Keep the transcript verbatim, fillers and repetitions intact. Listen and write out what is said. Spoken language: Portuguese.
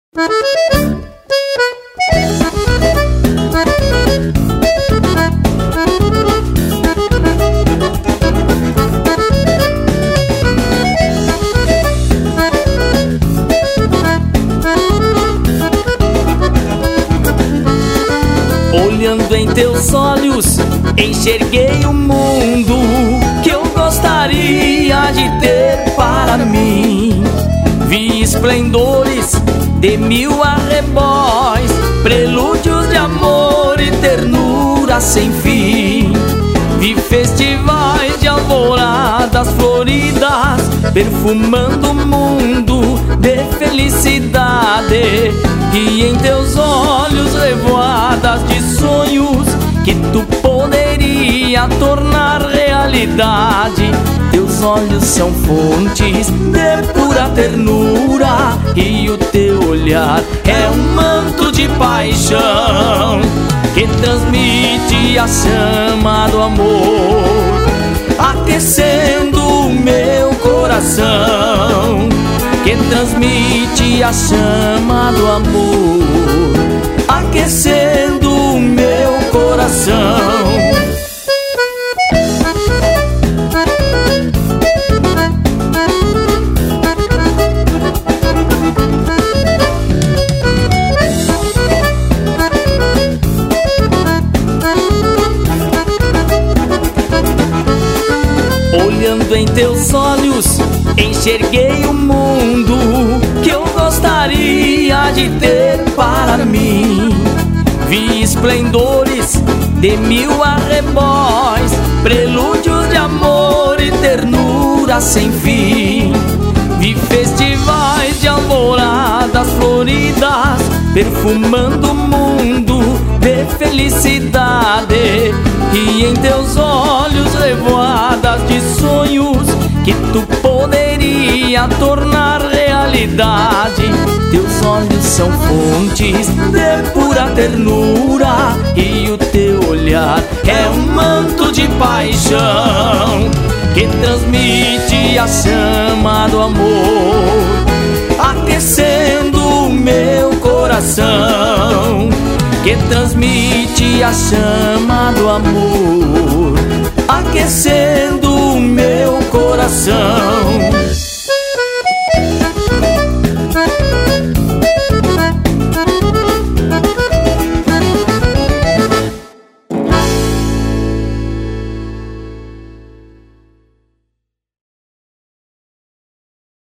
Olhando em teus olhos, enxerguei um mundo que eu gostaria de ter para mim. Vi esplendores de mil arrebóis, prelúdios de amor e ternura sem fim. Vi festivais de alvoradas floridas, perfumando o mundo de felicidade. E em teus olhos revoadas de sonhos que tu poderia tornar realidade. Teus olhos são fontes de pura ternura, e o teu olhar é um manto de paixão que transmite a chama do amor, aquecendo o meu coração, que transmite a chama do amor, aquecendo o meu coração. Olhando em teus olhos, enxerguei um mundo que eu gostaria de ter para mim. Vi esplendores de mil arrebóis, prelúdios de amor e ternura sem fim. Vi festivais de alvoradas floridas, perfumando o mundo de felicidade. E em teus olhos revoadas de sonhos que tu poderia tornar realidade. Teus olhos são fontes de pura ternura, e o teu olhar é um manto de paixão que transmite a chama do amor, aquecendo o meu coração, que transmite a chama do amor, aquecendo o meu coração.